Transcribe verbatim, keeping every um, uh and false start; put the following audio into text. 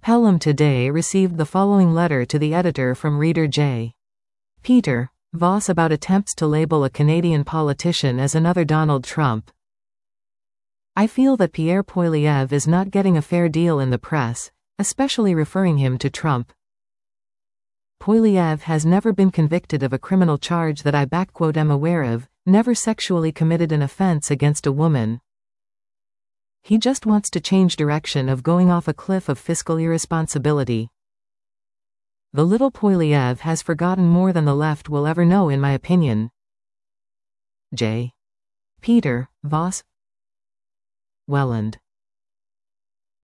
Pelham today received the following letter to the editor from reader J. Peter Voss about attempts to label a Canadian politician as another Donald Trump. I feel that Pierre Poilievre is not getting a fair deal in the press, especially referring him to Trump. Poilievre has never been convicted of a criminal charge that I am aware of, never sexually committed an offense against a woman. He just wants to change direction of going off a cliff of fiscal irresponsibility. The little Poilievre has forgotten more than the left will ever know, in my opinion. J. Peter Voss, Welland.